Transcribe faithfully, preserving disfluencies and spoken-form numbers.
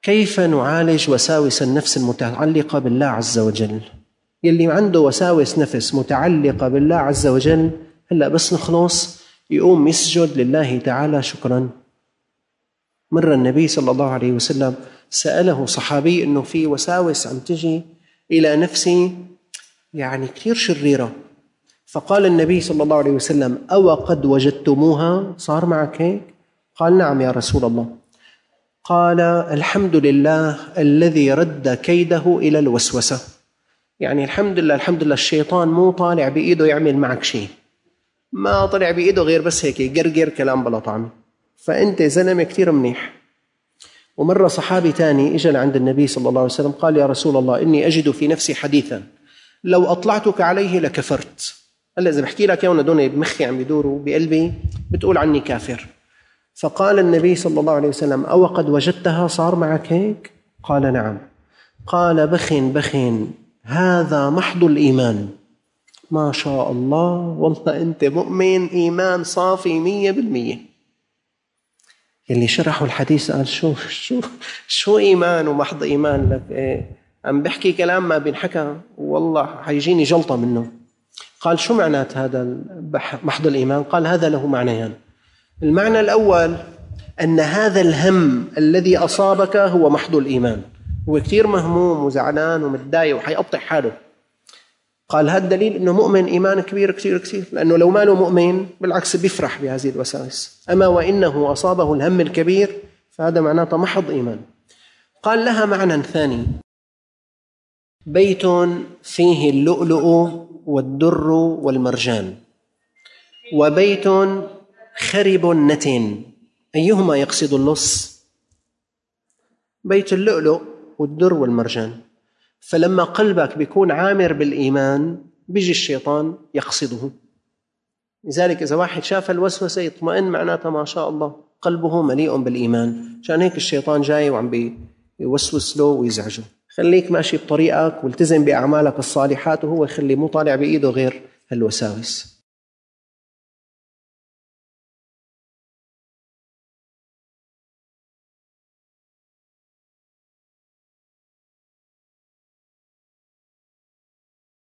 كيف نعالج وساوس النفس المتعلقة بالله عز وجل؟ يلي عنده وساوس نفس متعلقة بالله عز وجل هلأ بس نخلص يقوم يسجد لله تعالى شكرا. مر النبي صلى الله عليه وسلم سأله صحابي إنه في وساوس عم تجي إلى نفسي يعني كثير شريرة، فقال النبي صلى الله عليه وسلم: أو قد وجدتموها؟ صار معك هيك؟ قال: نعم يا رسول الله. قال: الحمد لله الذي رد كيده إلى الوسوسة. يعني الحمد لله الحمد لله الشيطان مو طالع بإيده يعمل معك شيء، ما طلع بإيده غير بس هيك يقرقر كلام بلا طعم، فأنت زلمة كتير منيح. ومرة صحابي تاني إجا عند النبي صلى الله عليه وسلم قال: يا رسول الله إني أجد في نفسي حديثا لو أطلعتك عليه لكفرت. هلا إذا بحكي لك يوم دون بمخي عم يدوروا بقلبي بتقول عني كافر. فقال النبي صلى الله عليه وسلم: أو قد وجدتها؟ صار معك هيك؟ قال: نعم. قال: بخن بخن، هذا محض الإيمان. ما شاء الله، والله أنت مؤمن إيمان صافي مية بالمية. اللي شرحوا الحديث قال: شو شو شو إيمان ومحض إيمان لك؟ إيه عم بحكي كلام ما بينحكى، والله حيجيني جلطة منه. قال: شو معنات هذا محض الإيمان؟ قال: هذا له معنيان. المعنى الأول أن هذا الهم الذي أصابك هو محض الإيمان، هو كتير مهموم وزعلان ومتضايق وحيقطع حاله. قال: هذا دليل أنه مؤمن إيمان كبير كتير كتير، لأنه لو ما له مؤمن بالعكس بيفرح بهذه الوساوس. أما وإنه أصابه الهم الكبير فهذا معناته محض إيمان. قال: لها معنى ثاني: بيت فيه اللؤلؤ والدر والمرجان، وبيت خرب نتن، أيهما يقصد اللص؟ بيت اللؤلؤ والدر والمرجان. فلما قلبك بيكون عامر بالإيمان بيجي الشيطان يقصده. لذلك إذا واحد شاف الوسوسة يطمئن، معناته ما شاء الله قلبه مليء بالإيمان، عشان هيك الشيطان جاي وعم بيوسوس له ويزعجه. خليك ماشي بطريقك والتزم بأعمالك الصالحات، وهو يخلي مو طالع بإيده غير هالوساوس.